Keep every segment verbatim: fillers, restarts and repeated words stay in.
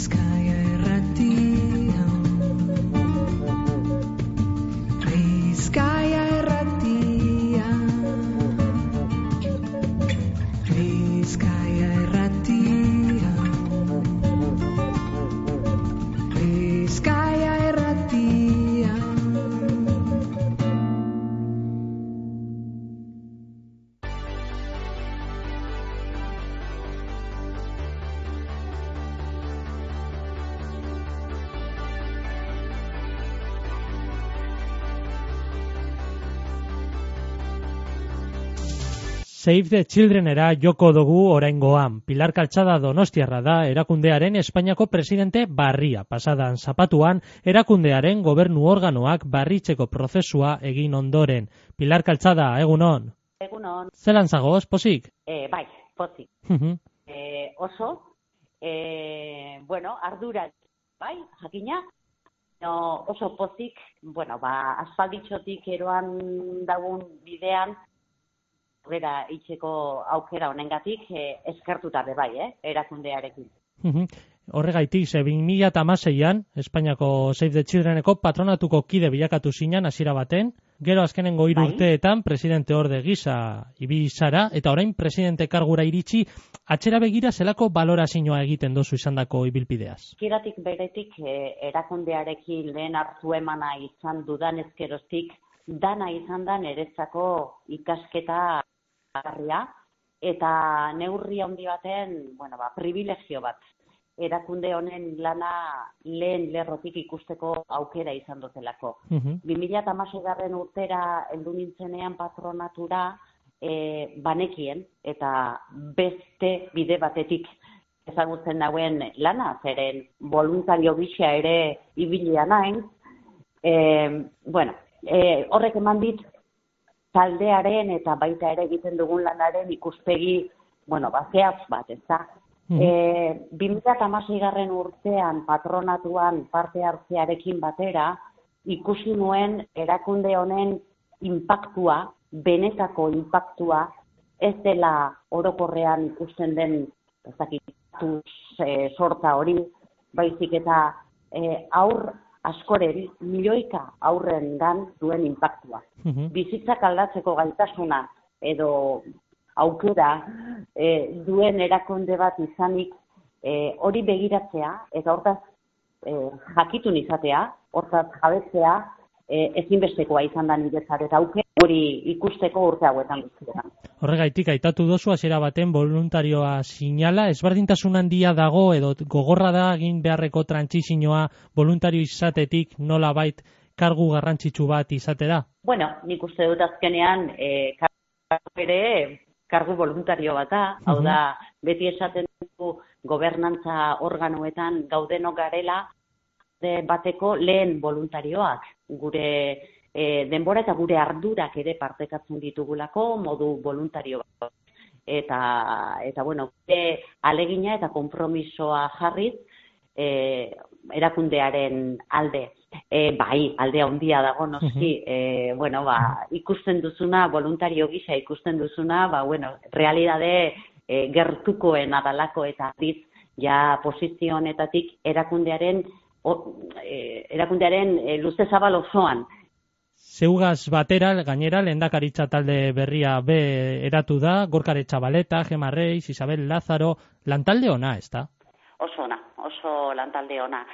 Save the Childrenera joko dugu oraingoan. Pilar Kaltzada Donostiarra da erakundearen Espainiako presidente barria. Pasadan zapatuan erakundearen gobernu organoak barritzeko prozesua egin ondoren. Pilar Kaltzada, egunon. Egunon. Zelan zagoz, pozik? Eh, bai, pozik. eh, oso, eh, bueno, ardura, bai, jakina, no, oso pozik, bueno, ba, aspalditxotik eroan dagun bidean, aurrera itxeko aukera honengatik eh, eskertuta be bai, eh, erakundearekin. Horregaitik, ze bi mila hamaseian, Espainiako Save the Childreneko patronatuko kide bilakatu zinen hasiera baten, gero azkenengo hiru bai? urteetan presidente orde gisa ibili zara, eta orain presidente kargura iritsi, atzera begira zelako balorazioa egiten dozu izandako ibilbideaz? Kiratik beretik eh, erakundearekin lehen hartu emana izan dudan ezkeroztik, dana izan da niretzako ikasketa garria, eta neurri handi baten, bueno, ba, privilegio bat. Erakunde honen lana lehen lerrotik ikusteko aukera izan dutelako. Uh-huh. bi mila hamaseigarren urtera heldu nintzenean patronatura e, banekien, eta beste bide batetik ezagutzen dauen lana, zeren voluntario gisa ere ibilia nain. E, bueno, e, horrek eman dit, taldearen eta baita ere egiten dugun lanaren ikuspegi, bueno, bazeaz bat, ez da. Mm-hmm. E, bi mila hamaseigarren urtean patronatuan parte hartzearekin batera, ikusi nuen erakunde honen inpaktua, benetako inpaktua, ez dela orokorrean ikusten den, ez dakit, e, sorta hori, baizik eta e, aur askoren, milioika aurrengan duen inpaktua. Uh-huh. Bizitzak aldatzeko gaitasuna edo aukera e, duen erakunde bat izanik e, hori begiratzea eta hortaz e, jakitun izatea, hortaz jabetzea e, ezinbestekoa izan da niretzat eta aukera hori ikusteko urte hauetan guztietan. Horregaitik aitatu dozu hasiera baten voluntarioa sinala, ezberdintasun handia dago edo gogorra da egin beharreko trantsizioa voluntario izatetik nolabait kargu garrantzitsu bat izatera? Bueno, nik uste dut azkenean e, kargu ere kargu voluntario bat da, hau da, beti esaten dugu gobernantza organoetan gaudenok garela de bateko lehen voluntarioak, gure e, denbora eta gure ardurak ere partekatzen ditugulako modu voluntario bat. Eta, eta bueno, gure alegina eta konpromisoa jarriz e, erakundearen alde. E, bai, alde handia dago noski, e, bueno, ba, ikusten duzuna, voluntario gisa ikusten duzuna, ba, bueno, realidade e, gertukoen adalako eta diz, ja posizio honetatik erakundearen, o, e, erakundearen e, luze zabal osoan. Zeugaz batera, gainera, lehendakaritza talde berria be eratu da, Gorka Etxabaleta, Gema Reis, Isabel Lázaro, lantalde ona, ez da? Oso ona, oso lantalde ona.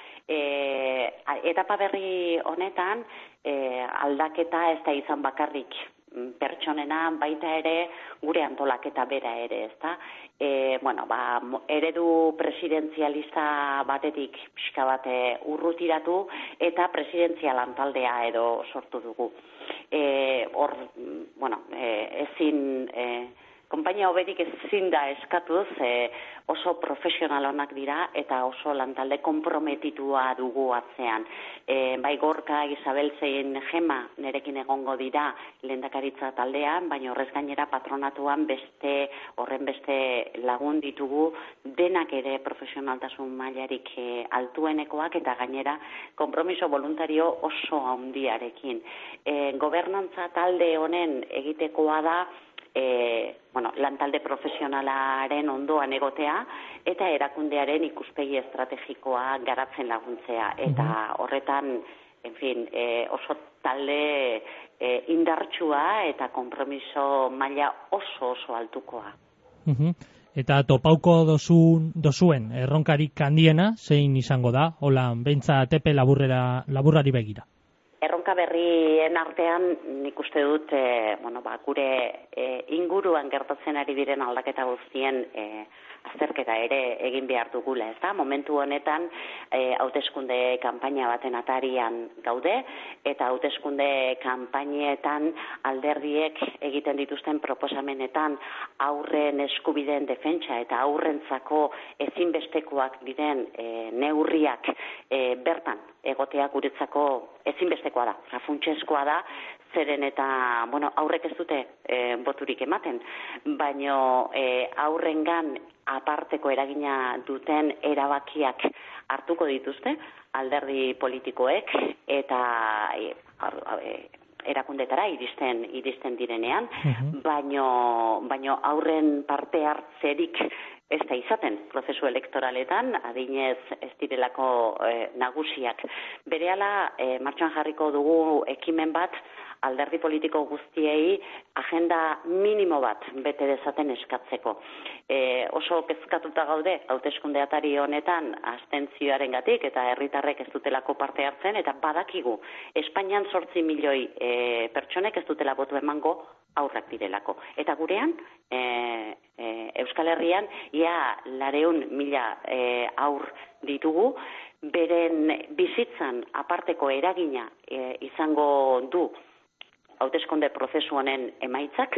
E, etapa berri honetan e, aldaketa ez da izan bakarrik pertsonena, baita ere gure antolaketa bera ere, ez da. E, bueno, ba, eredu presidenzialista batetik pixka bate urrutiratu eta presidentzial antaldea edo sortu dugu. E, hor, bueno, e, ezin... E, Konpainia hoberik ezin da eskatuz, e, oso profesional onak dira eta oso lantalde konprometitua dugu atzean. E, bai Gorka, Isabel zein Gema nerekin egongo dira lehendakaritza taldean, baina horrez gainera patronatuan beste horren beste lagun ditugu denak ere profesionaltasun mailarik e, altuenekoak eta gainera konpromiso voluntario oso handiarekin. E, gobernantza talde honen egitekoa da e, bueno, lantalde profesionalaren ondoan egotea eta erakundearen ikuspegi estrategikoa garatzen laguntzea. Eta horretan, en fin, e, oso talde e, indartsua eta konpromiso maila oso oso altukoa. Uh-huh. Eta topauko dozun, dozuen erronkarik handiena zein izango da? Hola, beintza tepe laburrera, laburrari begira. Erronka berrien artean nik uste dut e, bueno, ba, gure e, inguruan gertatzen ari diren aldaketa guztien e, azterketa ere egin behar dugula, ez da? Momentu honetan e, hauteskunde kanpaina baten atarian gaude eta hauteskunde kanpainetan alderdiek egiten dituzten proposamenetan aurren eskubideen defentsa eta aurrentzako ezinbestekoak diren e, neurriak e, bertan egotea guretzako ezinbestekoa da, funtsezkoa da, zeren eta, bueno, aurrek ez dute e, boturik ematen, baino e, aurrengan aparteko eragina duten erabakiak hartuko dituzte alderdi politikoek eta e, e, erakundetara iristen iristen direnean, uh-huh. baino baino aurren parte hartzerik ez da izaten prozesu elektoraletan, adinez ez direlako e, nagusiak. Berehala e, martxan jarriko dugu ekimen bat alderdi politiko guztiei agenda minimo bat bete dezaten eskatzeko. E, oso kezkatuta gaude hauteskunde atari honetan abstentzioarengatik eta herritarrek ez dutelako parte hartzen eta badakigu Espainian zortzi milioi e, pertsonek ez dutela botu emango aurrak direlako. Eta gurean e, e, Euskal Herrian ia lareun mila e, aur ditugu, beren bizitzan aparteko eragina e, izango du hauteskunde prozesu honen emaitzak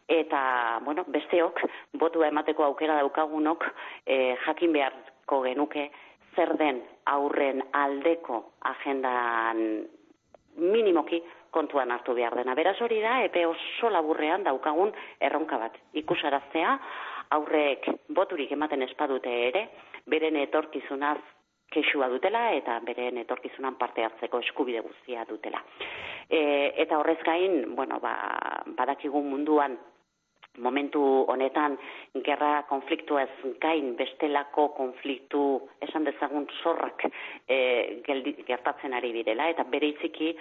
eta bueno, besteok botua emateko aukera daukagunok e, jakin beharko genuke zer den aurren aldeko agendan minimoki kontuan hartu behar dena. Beraz hori da, epe oso laburrean daukagun erronka bat. Ikusaraztea aurrek boturik ematen espadute ere, beren etorkizunaz kexua dutela eta beren etorkizunan parte hartzeko eskubide guztia dutela. E, eta horrez gain, bueno, ba, badakigun munduan momentu honetan gerra konfliktuaz gain bestelako konfliktu esan dezagun zorrak e, geldi, gertatzen ari direla eta bereiziki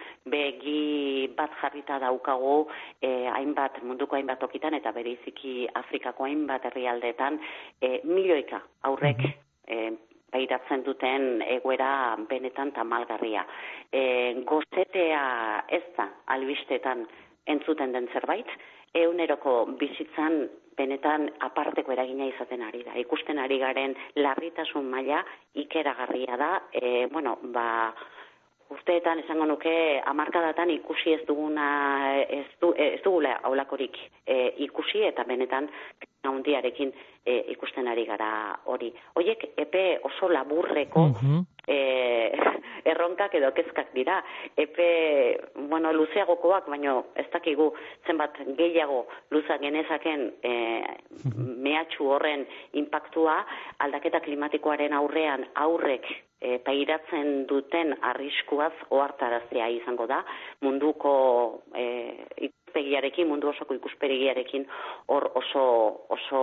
begi bat jarrita daukagu e, hainbat munduko hainbat tokitan eta bereiziki Afrikako hainbat herrialdetan e, milioika aurrek e, pairatzen duten egoera benetan tamalgarria. E, gozetea ez da albistetan entzuten den zerbait, eguneroko bizitzan benetan aparteko eragina izaten ari da. Ikusten ari garen larritasun maila ikeragarria da, e, bueno, ba, urteetan esango nuke hamarkadatan ikusi ez duguna, ez, du, ez dugula aulakorik e, ikusi eta benetan handiarekin e, ikusten ari gara hori. Hoiek epe oso laburreko uh-huh. e, erronkak edo kezkak dira. Epe, bueno, luzeagokoak, baino ez dakigu zenbat gehiago luza genezaken e, uh-huh. mehatxu horren impactua aldaketa klimatikoaren aurrean aurrek e, pairatzen duten arriskuaz ohartaraztea izango da. Munduko e, ikuspegiarekin, mundu osoko ikuspegiarekin hor oso, oso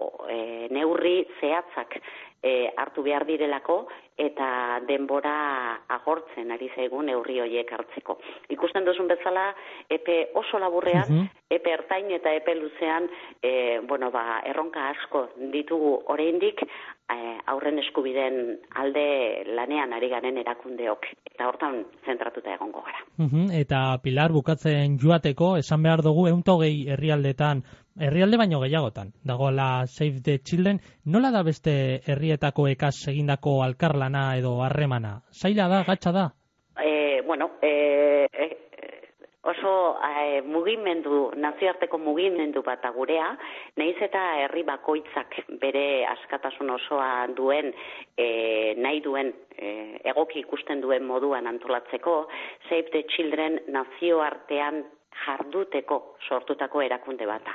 e, neurri zehatzak e, hartu behar direlako eta denbora agortzen ari zaigun neurri horiek hartzeko. Ikusten duzun bezala, epe oso laburrean, uh-huh. epe ertain eta epe luzean, e, bueno, ba, erronka asko ditugu oraindik e, aurren eskubideen alde lanean ari garen erakundeok. Eta hortan zentratuta egongo gara. Uh-huh. Eta Pilar, bukatzen joateko, esan behar dugu ehun herrialdetan, herrialde baino gehiagotan, dagoela Save the Children, nola da beste herrietako ekaz egindako alkarlana edo harremana? Zaila da, gatza da? E, bueno, e, e, oso e, mugimendu, nazioarteko mugimendu bat gurea, nahiz eta herri bakoitzak bere askatasun osoa duen, e, nahi duen, e, egoki ikusten duen moduan antolatzeko, Save the Children nazioartean jarduteko sortutako erakunde bata.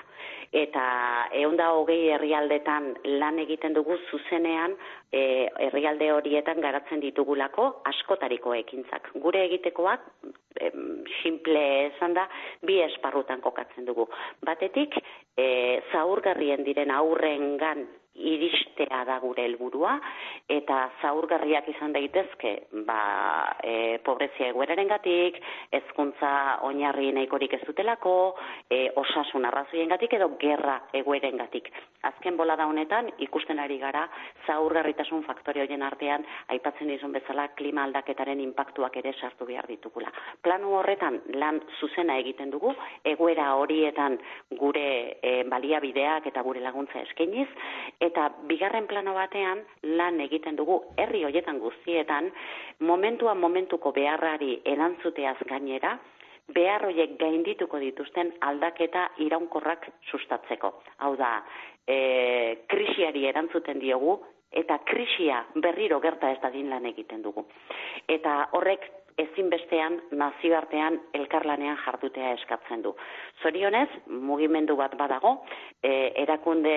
Eta ehun eta hogei herrialdetan lan egiten dugu zuzenean, e, herrialde horietan garatzen ditugulako askotariko ekintzak. Gure egitekoak, e, simple esan da, bi esparrutan kokatzen dugu. Batetik, e, zaurgarrien diren aurrengan iristea da gure helburua, eta zaurgarriak izan daitezke, ba, e, pobrezia egoerarengatik, hezkuntza oinarri nahikorik ez dutelako, e, osasun arrazoiengatik edo gerra egoerengatik. Azken bolada honetan ikusten ari gara zaurgarritasun faktore horien artean aipatzen dizun bezala klima aldaketaren inpaktuak ere sartu behar ditugula. Planu horretan lan zuzena egiten dugu, egoera horietan gure e, baliabideak eta gure laguntza eskainiz, eta bigarren plano batean lan egiten dugu herri horietan guztietan momentuan momentuko beharrari erantzuteaz gainera, behar horiek gaindituko dituzten aldaketa iraunkorrak sustatzeko. Hau da, e, krisiari erantzuten diogu eta krisia berriro gerta ez dadin lan egiten dugu. Eta horrek ezinbestean nazioartean elkarlanean jardutea eskatzen du. Zorionez, mugimendu bat badago, e, erakunde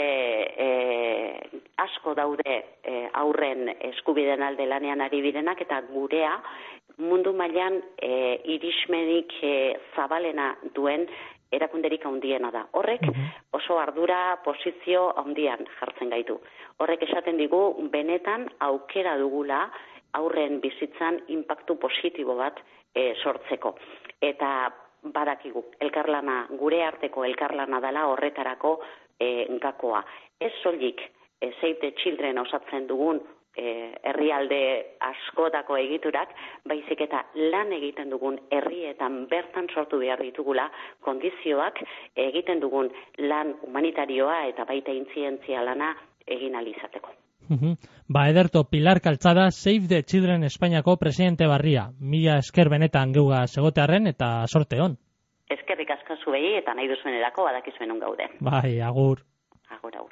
e, asko daude e, aurren eskubideen alde lanean ari birenak, eta gurea mundu mailan e, irismenik e, zabalena duen erakunderik handiena da. Horrek oso ardura posizio handian jartzen gaitu. Horrek esaten digu benetan aukera dugula aurren bizitzan inpaktu positibo bat e, sortzeko. Eta badakigu, elkarlana, gure arteko elkarlana dela horretarako e, gakoa. Ez soilik e, Save the Children osatzen dugun e, herrialde askotako egiturak, baizik eta lan egiten dugun herrietan bertan sortu behar ditugula kondizioak egiten dugun lan humanitarioa eta baita intzientzia lana egin ahal izateko. Uh-huh. Ba, ederto, Pilar Caltzada, Save the Children Espainiako presidente barria. Mila esker benetan geuga segotearren eta sorte hon. Eskerrik asko zuei eta nahi duzuenerako badakizuen on gaude. Bai, agur. Agur, agur.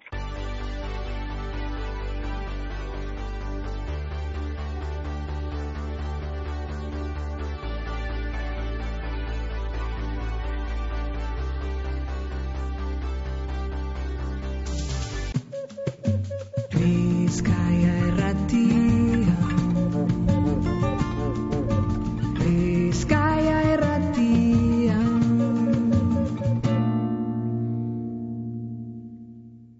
Please,